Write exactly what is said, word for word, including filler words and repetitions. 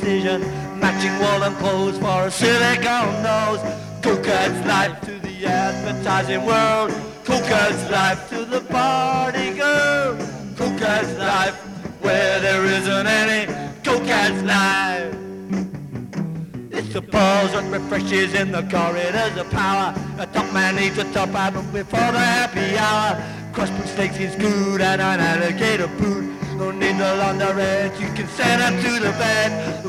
precision, matching woolen clothes for a silicone nose. Cookers life to the advertising world. Cookers life to the party girl. Cookers life where there isn't any. Cookers life. It's the pause and refreshes in the corridors of power. A top man needs a top album before the happy hour. Crossbow steaks is good and an alligator boot. Don't need no longer red, you can send her to the bed.